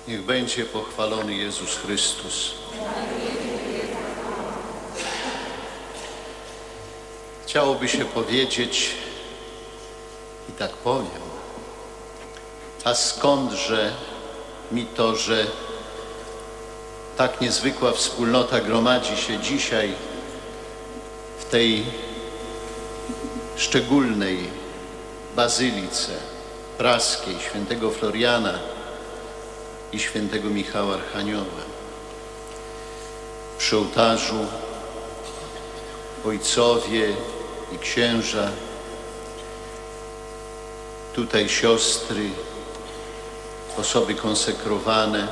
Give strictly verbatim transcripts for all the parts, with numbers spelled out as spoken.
Niech będzie pochwalony Jezus Chrystus. Chciałoby się powiedzieć, i tak powiem, a skądże mi to, że tak niezwykła wspólnota gromadzi się dzisiaj w tej szczególnej bazylice praskiej świętego Floriana i świętego Michała Archanioła. Przy ołtarzu ojcowie i księża, tutaj siostry, osoby konsekrowane.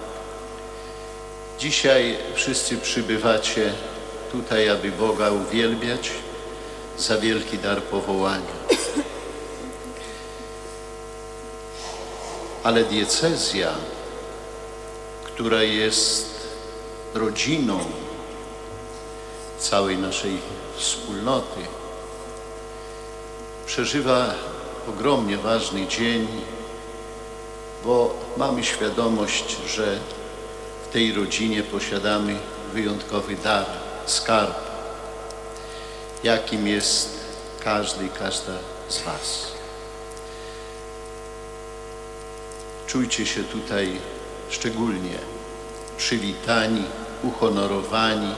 Dzisiaj wszyscy przybywacie tutaj, aby Boga uwielbiać za wielki dar powołania. Ale diecezja, która jest rodziną całej naszej wspólnoty, przeżywa ogromnie ważny dzień, bo mamy świadomość, że w tej rodzinie posiadamy wyjątkowy dar, skarb, jakim jest każdy i każda z was. Czujcie się tutaj szczególnie przywitani, uhonorowani.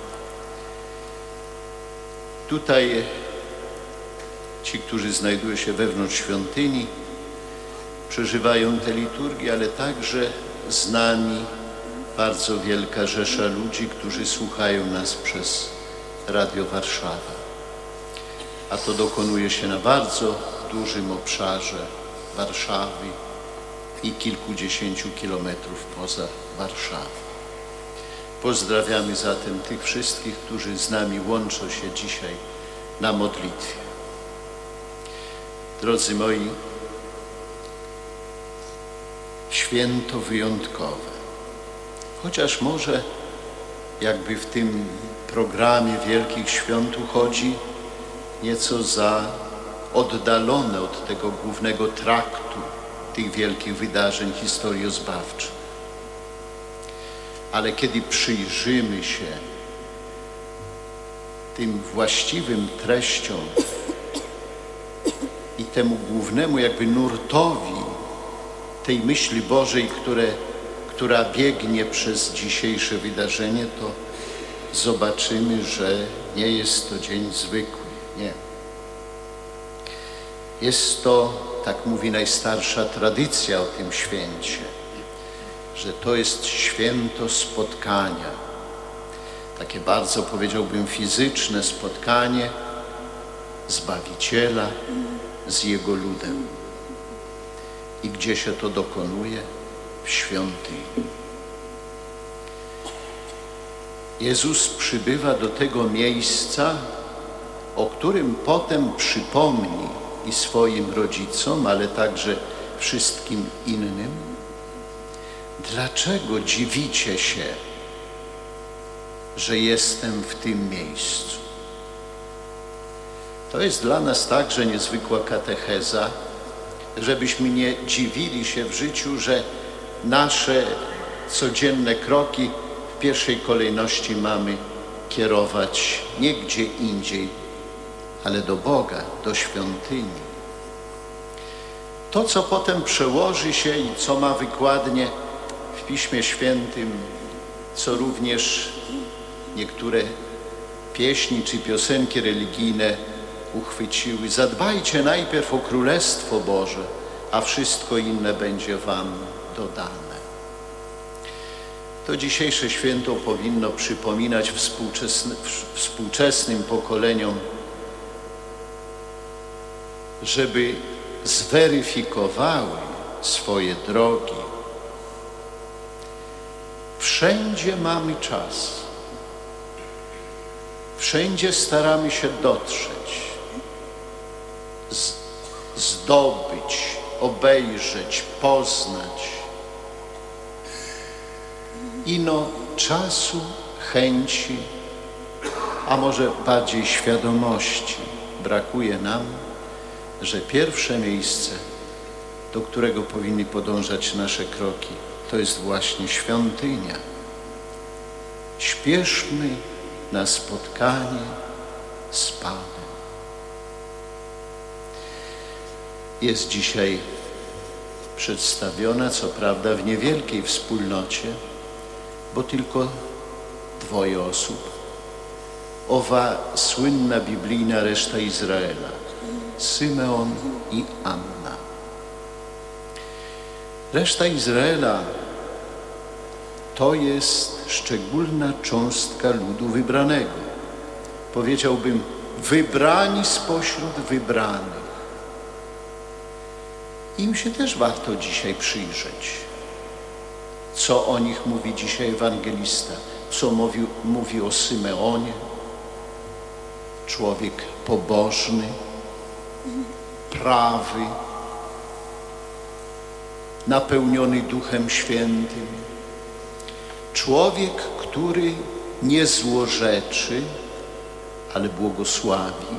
Tutaj ci, którzy znajdują się wewnątrz świątyni, przeżywają tę liturgię, ale także z nami bardzo wielka rzesza ludzi, którzy słuchają nas przez Radio Warszawa. A to dokonuje się na bardzo dużym obszarze Warszawy i kilkudziesięciu kilometrów poza Warszawą. Pozdrawiamy zatem tych wszystkich, którzy z nami łączą się dzisiaj na modlitwie. Drodzy moi, święto wyjątkowe. Chociaż może jakby w tym programie Wielkich Świąt uchodzi nieco za oddalone od tego głównego traktu tych wielkich wydarzeń historiozbawczych. Ale kiedy przyjrzymy się tym właściwym treściom i temu głównemu jakby nurtowi tej myśli Bożej, które, która biegnie przez dzisiejsze wydarzenie, to zobaczymy, że nie jest to dzień zwykły. Nie. Jest to, tak mówi najstarsza tradycja o tym święcie, że to jest święto spotkania. Takie bardzo, powiedziałbym, fizyczne spotkanie Zbawiciela z Jego ludem. I gdzie się to dokonuje? W świątyni. Jezus przybywa do tego miejsca, o którym potem przypomni i swoim rodzicom, ale także wszystkim innym. Dlaczego dziwicie się, że jestem w tym miejscu? To jest dla nas także niezwykła katecheza, żebyśmy nie dziwili się w życiu, że nasze codzienne kroki w pierwszej kolejności mamy kierować nie gdzie indziej, ale do Boga, do świątyni. To, co potem przełoży się i co ma wykładnie w Piśmie Świętym, co również niektóre pieśni czy piosenki religijne uchwyciły. Zadbajcie najpierw o Królestwo Boże, a wszystko inne będzie wam dodane. To dzisiejsze święto powinno przypominać współczesny, współczesnym pokoleniom, żeby zweryfikowały swoje drogi. Wszędzie mamy czas. Wszędzie staramy się dotrzeć, z, zdobyć, obejrzeć, poznać. Ino czasu, chęci, a może bardziej świadomości brakuje nam, że pierwsze miejsce, do którego powinny podążać nasze kroki, to jest właśnie świątynia. Śpieszmy na spotkanie z Panem. Jest dzisiaj przedstawiona, co prawda, w niewielkiej wspólnocie, bo tylko dwoje osób. Owa słynna biblijna reszta Izraela, Symeon i Anna. Reszta Izraela to jest szczególna cząstka ludu wybranego. Powiedziałbym, wybrani spośród wybranych. Im się też warto dzisiaj przyjrzeć. Co o nich mówi dzisiaj ewangelista? Co mówi, mówi o Symeonie? Człowiek pobożny, prawy, napełniony Duchem Świętym. Człowiek, który nie złorzeczy, ale błogosławi.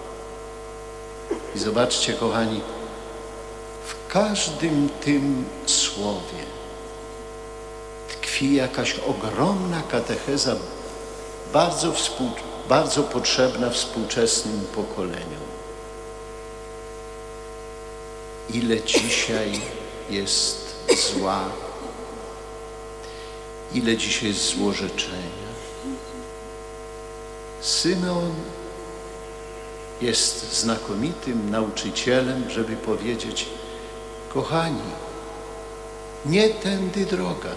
I zobaczcie, kochani, w każdym tym słowie tkwi jakaś ogromna katecheza, bardzo, współ, bardzo potrzebna współczesnym pokoleniom. Ile dzisiaj jest zła, ile dzisiaj jest złorzeczenia. Symeon jest znakomitym nauczycielem, żeby powiedzieć: kochani, nie tędy droga.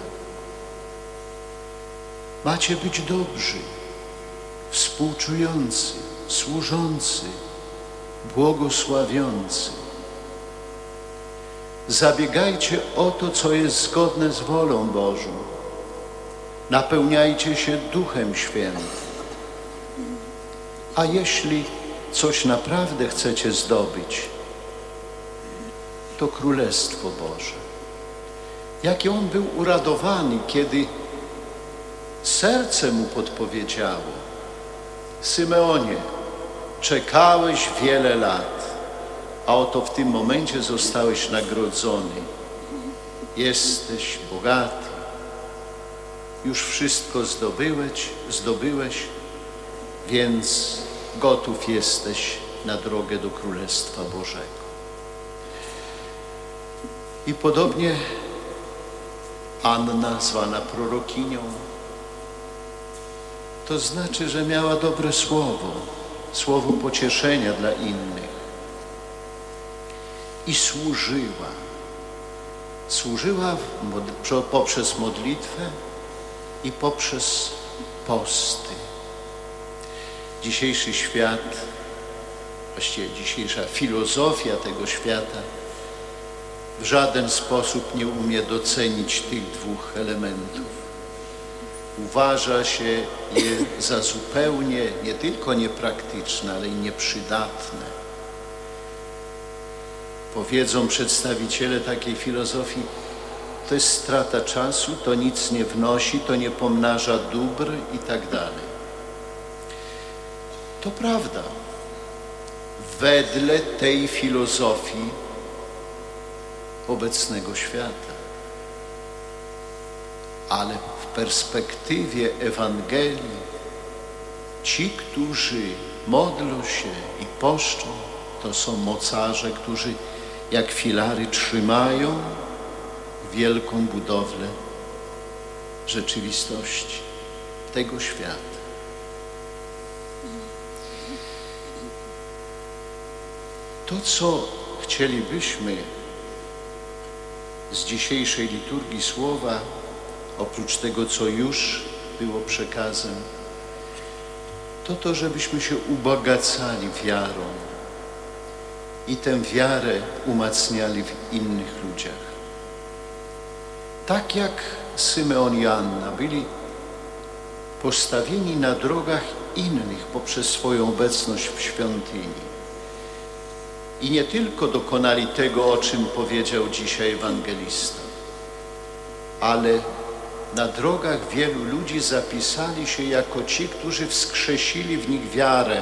Macie być dobrzy, współczujący, służący, błogosławiący. Zabiegajcie o to, co jest zgodne z wolą Bożą. Napełniajcie się Duchem Świętym. A jeśli coś naprawdę chcecie zdobyć, to Królestwo Boże. Jaki on był uradowany, kiedy serce mu podpowiedziało: Symeonie, czekałeś wiele lat, a oto w tym momencie zostałeś nagrodzony. Jesteś bogaty, już wszystko zdobyłeś, zdobyłeś, więc gotów jesteś na drogę do Królestwa Bożego. I podobnie Anna, zwana prorokinią, to znaczy, że miała dobre słowo, słowo pocieszenia dla innych. I służyła. Służyła poprzez modlitwę i poprzez posty. Dzisiejszy świat, właściwie dzisiejsza filozofia tego świata w żaden sposób nie umie docenić tych dwóch elementów. Uważa się je za zupełnie nie tylko niepraktyczne, ale i nieprzydatne. Powiedzą przedstawiciele takiej filozofii: to jest strata czasu, to nic nie wnosi, to nie pomnaża dóbr i tak dalej. To prawda. Wedle tej filozofii obecnego świata. Ale w perspektywie Ewangelii ci, którzy modlą się i poszczą, to są mocarze, którzy jak filary trzymają wielką budowlę rzeczywistości tego świata. To, co chcielibyśmy z dzisiejszej liturgii słowa, oprócz tego, co już było przekazem, to to, żebyśmy się ubogacali wiarą i tę wiarę umacniali w innych ludziach. Tak jak Symeon i Anna byli postawieni na drogach innych poprzez swoją obecność w świątyni. I nie tylko dokonali tego, o czym powiedział dzisiaj ewangelista, ale na drogach wielu ludzi zapisali się jako ci, którzy wskrzesili w nich wiarę.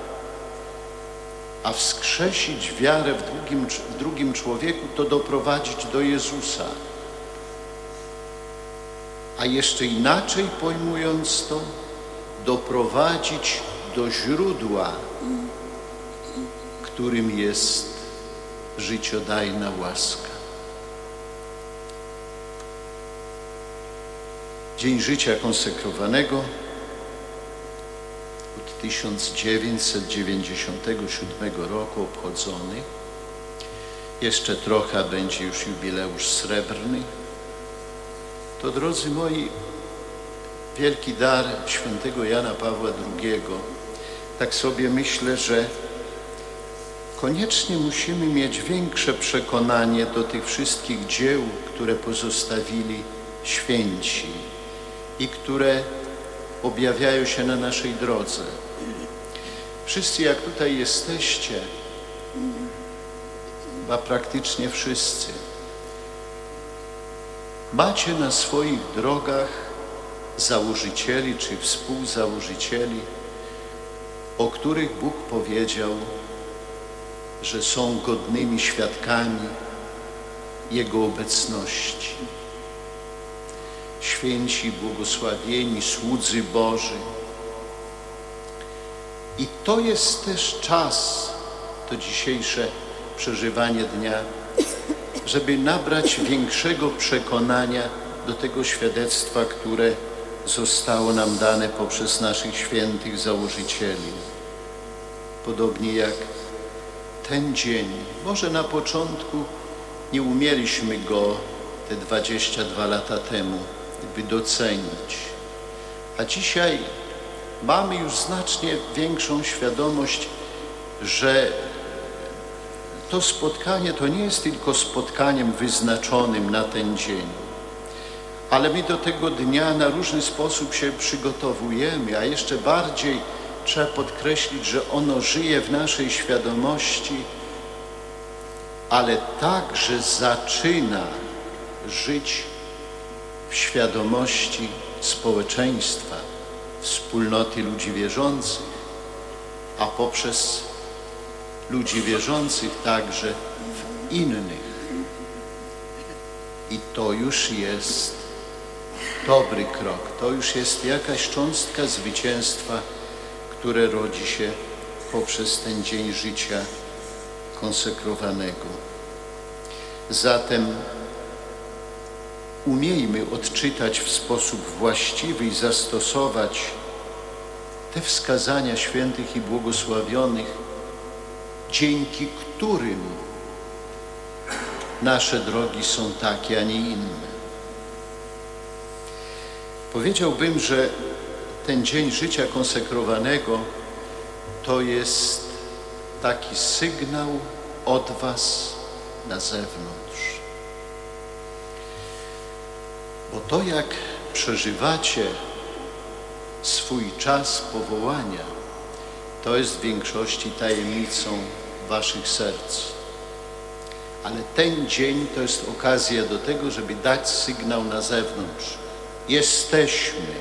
A wskrzesić wiarę w drugim, w drugim człowieku to doprowadzić do Jezusa. a jeszcze inaczej pojmując to, doprowadzić do źródła, którym jest życiodajna łaska. Dzień Życia Konsekrowanego od tysiąc dziewięćset dziewięćdziesiątego siódmego roku obchodzony. Jeszcze trochę będzie już jubileusz srebrny. To, drodzy moi, wielki dar świętego Jana Pawła drugiego. Tak sobie myślę, że koniecznie musimy mieć większe przekonanie do tych wszystkich dzieł, które pozostawili święci i które objawiają się na naszej drodze. Wszyscy, jak tutaj jesteście, chyba praktycznie wszyscy, macie na swoich drogach założycieli czy współzałożycieli, o których Bóg powiedział, że są godnymi świadkami Jego obecności. Święci, błogosławieni, słudzy Boży. I to jest też czas, to dzisiejsze przeżywanie dnia, żeby nabrać większego przekonania do tego świadectwa, które zostało nam dane poprzez naszych świętych założycieli. Podobnie jak ten dzień, może na początku nie umieliśmy go te dwadzieścia dwa lata temu by docenić, a dzisiaj mamy już znacznie większą świadomość, że to spotkanie to nie jest tylko spotkaniem wyznaczonym na ten dzień, ale my do tego dnia na różny sposób się przygotowujemy, a jeszcze bardziej trzeba podkreślić, że ono żyje w naszej świadomości, ale także zaczyna żyć w świadomości społeczeństwa, wspólnoty ludzi wierzących, a poprzez ludzi wierzących także w innych. I to już jest dobry krok, to już jest jakaś cząstka zwycięstwa, które rodzi się poprzez ten dzień życia konsekrowanego. Zatem umiejmy odczytać w sposób właściwy i zastosować te wskazania świętych i błogosławionych, dzięki którym nasze drogi są takie, a nie inne. Powiedziałbym, że ten dzień życia konsekrowanego to jest taki sygnał od was na zewnątrz. Bo to, jak przeżywacie swój czas powołania, to jest w większości tajemnicą waszych serc. Ale ten dzień to jest okazja do tego, żeby dać sygnał na zewnątrz. Jesteśmy.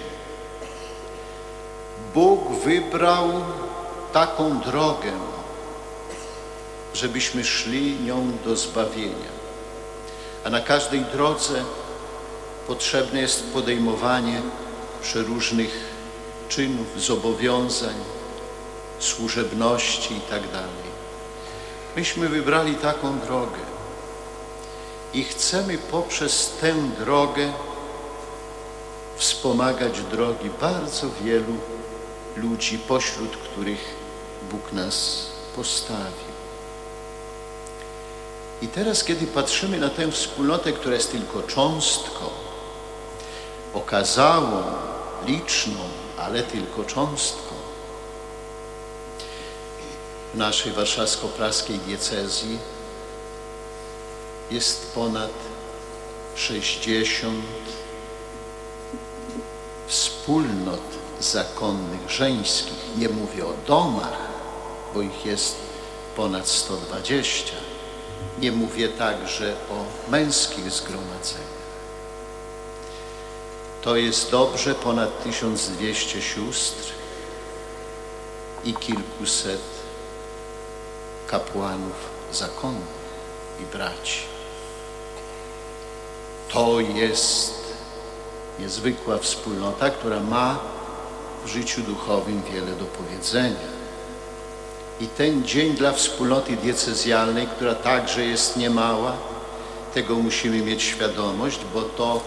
Bóg wybrał taką drogę, żebyśmy szli nią do zbawienia. A na każdej drodze potrzebne jest podejmowanie przeróżnych czynów, zobowiązań, służebności i tak dalej. Myśmy wybrali taką drogę i chcemy poprzez tę drogę wspomagać drogi bardzo wielu ludzi, pośród których Bóg nas postawił. I teraz, kiedy patrzymy na tę wspólnotę, która jest tylko cząstką, okazałą, liczną, ale tylko cząstką, w naszej warszawsko-praskiej diecezji jest ponad sześćdziesiąt wspólnot zakonnych, żeńskich. Nie mówię o domach, bo ich jest ponad sto dwadzieścia. Nie mówię także o męskich zgromadzeniach. To jest dobrze ponad tysiąc dwieście sióstr i kilkuset kapłanów zakonnych i braci. To jest niezwykła wspólnota, która ma w życiu duchowym wiele do powiedzenia. I ten dzień dla wspólnoty diecezjalnej, która także jest niemała, tego musimy mieć świadomość, bo to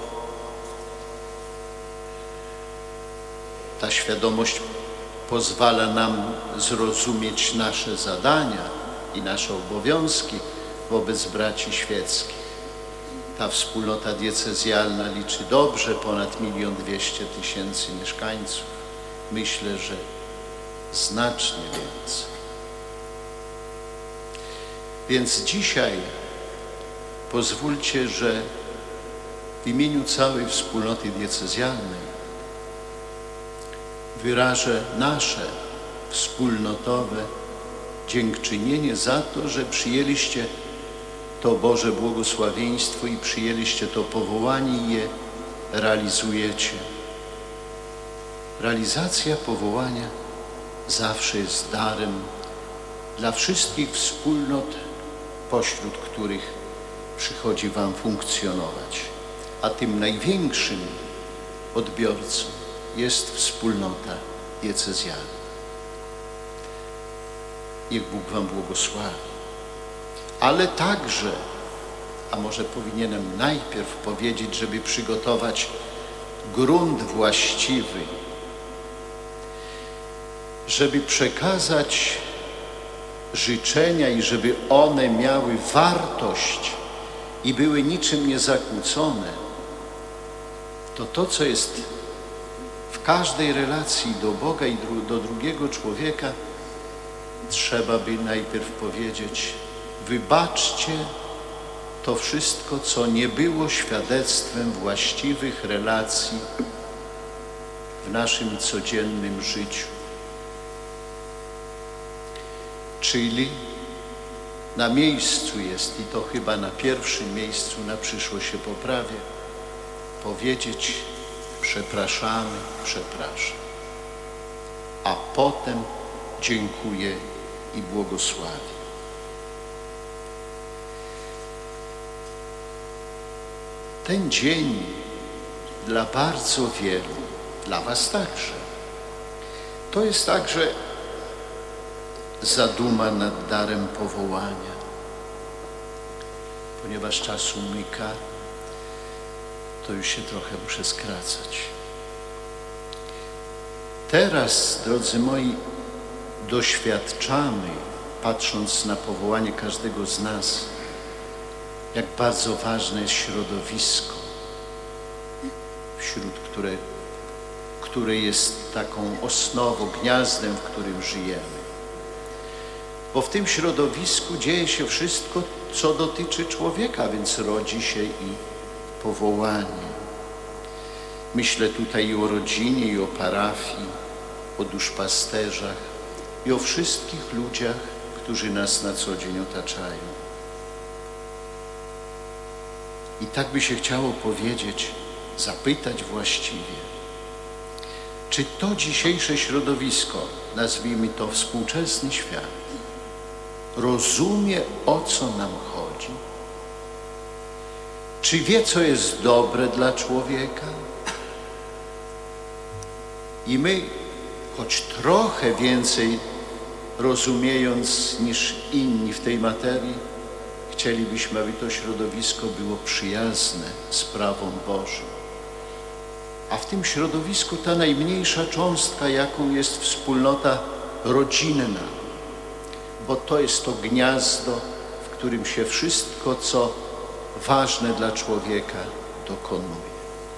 ta świadomość pozwala nam zrozumieć nasze zadania i nasze obowiązki wobec braci świeckich. Ta wspólnota diecezjalna liczy dobrze ponad milion dwieście tysięcy mieszkańców. Myślę, że znacznie więcej. Więc dzisiaj pozwólcie, że w imieniu całej wspólnoty diecezjalnej wyrażę nasze wspólnotowe dziękczynienie za to, że przyjęliście to Boże błogosławieństwo i przyjęliście to powołanie i je realizujecie. Realizacja powołania zawsze jest darem dla wszystkich wspólnot, pośród których przychodzi wam funkcjonować. A tym największym odbiorcą jest wspólnota diecezjalna. Niech Bóg wam błogosławi. Ale także, a może powinienem najpierw powiedzieć, żeby przygotować grunt właściwy, żeby przekazać życzenia i żeby one miały wartość i były niczym niezakłócone, to to, co jest w każdej relacji do Boga i do drugiego człowieka, trzeba by najpierw powiedzieć: wybaczcie to wszystko, co nie było świadectwem właściwych relacji w naszym codziennym życiu. Czyli na miejscu jest, i to chyba na pierwszym miejscu, na przyszłość się poprawię, powiedzieć: przepraszamy, przepraszam, a potem dziękuję i błogosławię. Ten dzień dla bardzo wielu, dla was także, to jest także zaduma nad darem powołania. Ponieważ czas umyka, to już się trochę muszę skracać. Teraz, drodzy moi, doświadczamy, patrząc na powołanie każdego z nas, jak bardzo ważne jest środowisko, wśród które, które jest taką osnową, gniazdem, w którym żyjemy. Bo w tym środowisku dzieje się wszystko, co dotyczy człowieka, więc rodzi się i powołanie. Myślę tutaj i o rodzinie, i o parafii, o duszpasterzach i o wszystkich ludziach, którzy nas na co dzień otaczają. I tak by się chciało powiedzieć, zapytać właściwie, czy to dzisiejsze środowisko, nazwijmy to współczesny świat, rozumie, o co nam chodzi? Czy wie, co jest dobre dla człowieka? I my, choć trochę więcej rozumiejąc niż inni w tej materii, chcielibyśmy, aby to środowisko było przyjazne sprawom Bożym. A w tym środowisku ta najmniejsza cząstka, jaką jest wspólnota rodzinna, bo to jest to gniazdo, w którym się wszystko, co ważne dla człowieka, dokonuje.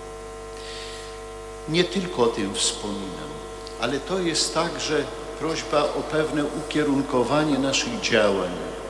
Nie tylko o tym wspominam, ale to jest także prośba o pewne ukierunkowanie naszych działań.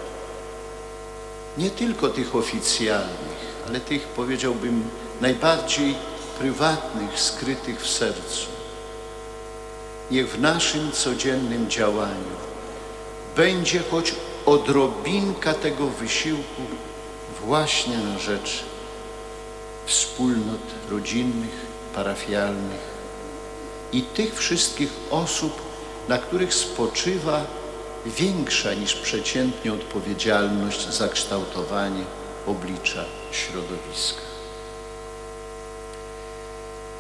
Nie tylko tych oficjalnych, ale tych, powiedziałbym, najbardziej prywatnych, skrytych w sercu. Niech w naszym codziennym działaniu będzie choć odrobinka tego wysiłku właśnie na rzecz wspólnot rodzinnych, parafialnych i tych wszystkich osób, na których spoczywa większa niż przeciętnie odpowiedzialność za kształtowanie oblicza środowiska.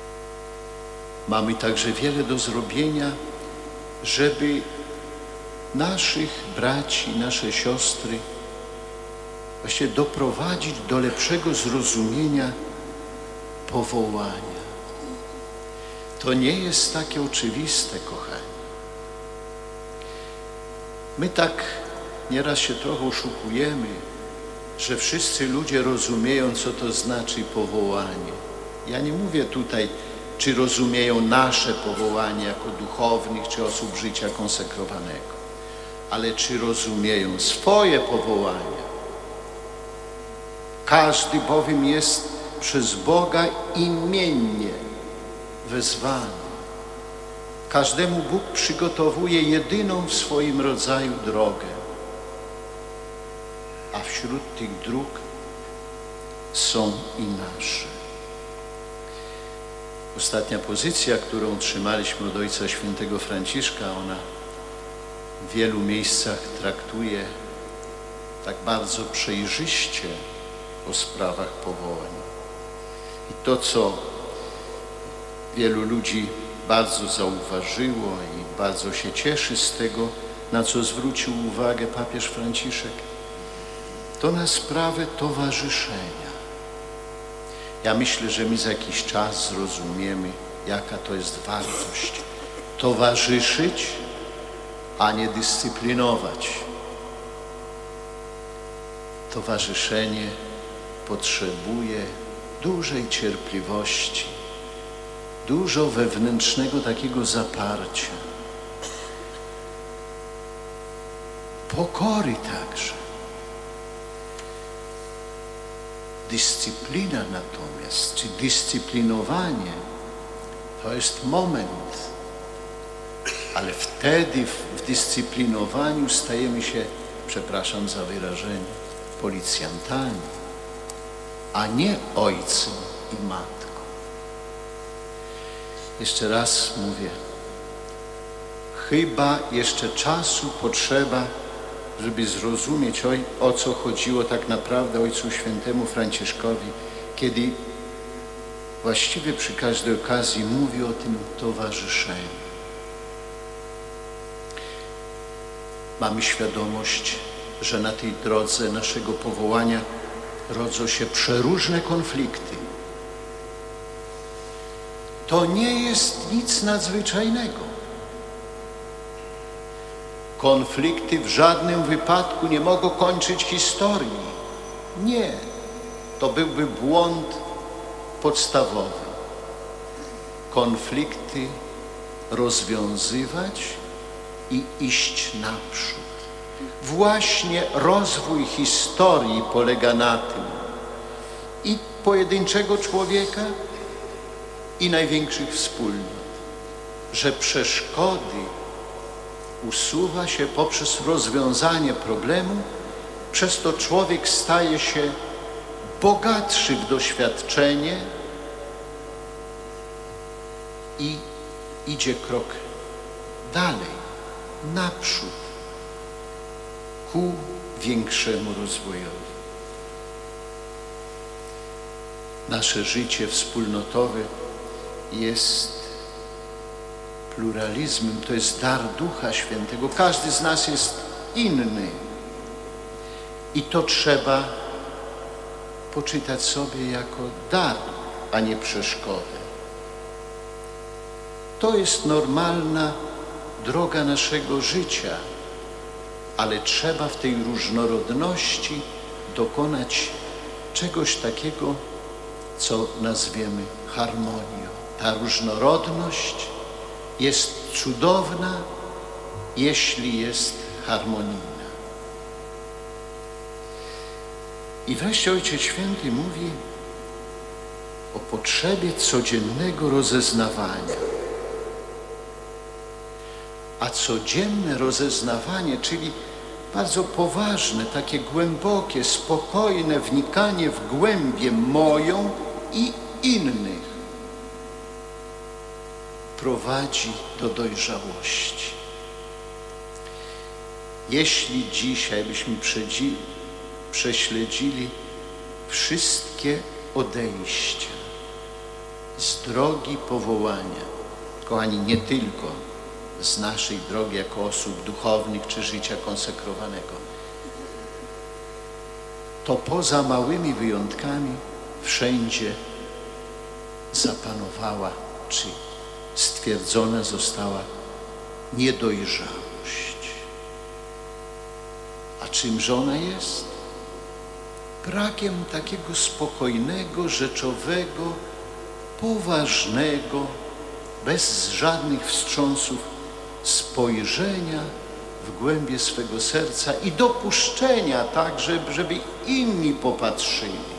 Mamy także wiele do zrobienia, żeby naszych braci, nasze siostry właśnie doprowadzić do lepszego zrozumienia powołania. To nie jest takie oczywiste, kochani. My tak nieraz się trochę oszukujemy, że wszyscy ludzie rozumieją, co to znaczy powołanie. Ja nie mówię tutaj, czy rozumieją nasze powołanie jako duchownych, czy osób życia konsekrowanego, ale czy rozumieją swoje powołanie. Każdy bowiem jest przez Boga imiennie wezwany. Każdemu Bóg przygotowuje jedyną w swoim rodzaju drogę, a wśród tych dróg są i nasze. Ostatnia pozycja, którą otrzymaliśmy od Ojca Świętego Franciszka, ona w wielu miejscach traktuje tak bardzo przejrzyście o sprawach powołań. I to, co wielu ludzi bardzo zauważyło i bardzo się cieszy z tego, na co zwrócił uwagę papież Franciszek, to na sprawę towarzyszenia. Ja myślę, że my za jakiś czas zrozumiemy, jaka to jest wartość. Towarzyszyć, a nie dyscyplinować. Towarzyszenie potrzebuje dużej cierpliwości, dużo wewnętrznego takiego zaparcia, pokory także. Dyscyplina natomiast, czy dyscyplinowanie, to jest moment, ale wtedy w, w dyscyplinowaniu stajemy się, przepraszam za wyrażenie, policjantami, a nie ojcem i matką. Jeszcze raz mówię, chyba jeszcze czasu potrzeba, żeby zrozumieć, o co chodziło tak naprawdę Ojcu Świętemu Franciszkowi, kiedy właściwie przy każdej okazji mówi o tym towarzyszeniu. Mamy świadomość, że na tej drodze naszego powołania rodzą się przeróżne konflikty. To nie jest nic nadzwyczajnego. Konflikty w żadnym wypadku nie mogą kończyć historii. Nie. To byłby błąd podstawowy. Konflikty rozwiązywać i iść naprzód. Właśnie rozwój historii polega na tym i pojedynczego człowieka, i największych wspólnot, że przeszkody usuwa się poprzez rozwiązanie problemu, przez to człowiek staje się bogatszy w doświadczenie i idzie krok dalej, naprzód, ku większemu rozwojowi. Nasze życie wspólnotowe jest pluralizmem, to jest dar Ducha Świętego. Każdy z nas jest inny i to trzeba poczytać sobie jako dar, a nie przeszkodę. To jest normalna droga naszego życia, ale trzeba w tej różnorodności dokonać czegoś takiego, co nazwiemy harmonią. Ta różnorodność jest cudowna, jeśli jest harmonijna. I wreszcie Ojciec Święty mówi o potrzebie codziennego rozeznawania. A codzienne rozeznawanie, czyli bardzo poważne, takie głębokie, spokojne wnikanie w głębię moją i innych, prowadzi do dojrzałości. Jeśli dzisiaj byśmy prześledzili wszystkie odejścia z drogi powołania, kochani, nie tylko z naszej drogi jako osób duchownych czy życia konsekrowanego. To poza małymi wyjątkami wszędzie zapanowała, czy stwierdzona została niedojrzałość. A czymże ona jest? Brakiem takiego spokojnego, rzeczowego, poważnego, bez żadnych wstrząsów spojrzenia w głębie swego serca i dopuszczenia tak, żeby, żeby inni popatrzyli.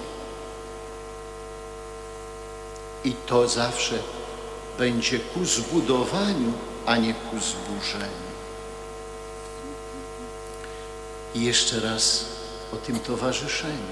I to zawsze będzie ku zbudowaniu, a nie ku zburzeniu. I jeszcze raz o tym towarzyszeniu.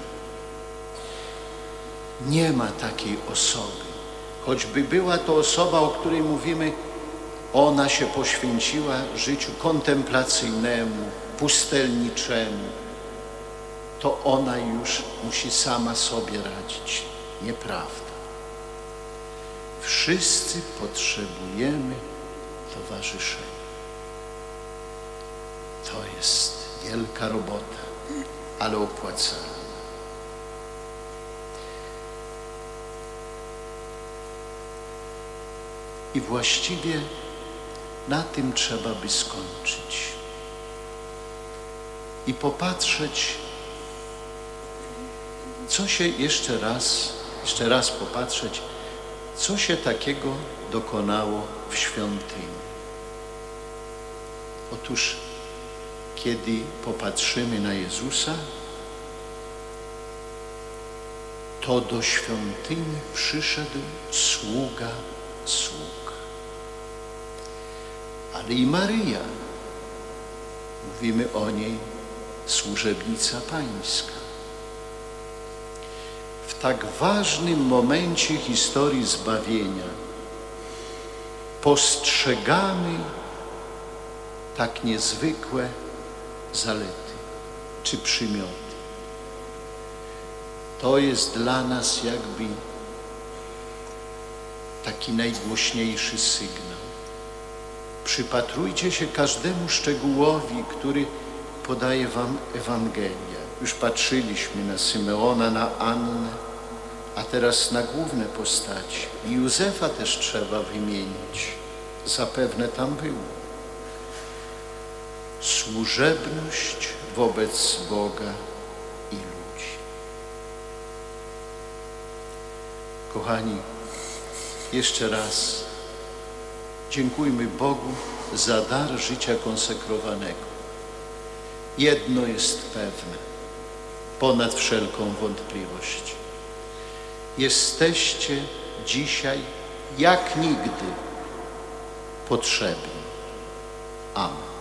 Nie ma takiej osoby, choćby była to osoba, o której mówimy, ona się poświęciła życiu kontemplacyjnemu, pustelniczemu, to ona już musi sama sobie radzić. Nieprawda. Wszyscy potrzebujemy towarzyszenia. To jest wielka robota, ale opłacalna. I właściwie na tym trzeba by skończyć i popatrzeć, co się jeszcze raz, jeszcze raz popatrzeć, co się takiego dokonało w świątyni. Otóż, kiedy popatrzymy na Jezusa, to do świątyni przyszedł sługa sług. Ale i Maryja, mówimy o niej, służebnica pańska. W tak ważnym momencie historii zbawienia postrzegamy tak niezwykłe zalety czy przymioty. To jest dla nas jakby taki najgłośniejszy sygnał. Przypatrujcie się każdemu szczegółowi, który podaje wam Ewangelia. Już patrzyliśmy na Symeona, na Annę, a teraz na główne postaci. I Józefa też trzeba wymienić. Zapewne tam było. Służebność wobec Boga i ludzi. Kochani, jeszcze raz dziękujmy Bogu za dar życia konsekrowanego. Jedno jest pewne, ponad wszelką wątpliwość. Jesteście dzisiaj jak nigdy potrzebni. Amen.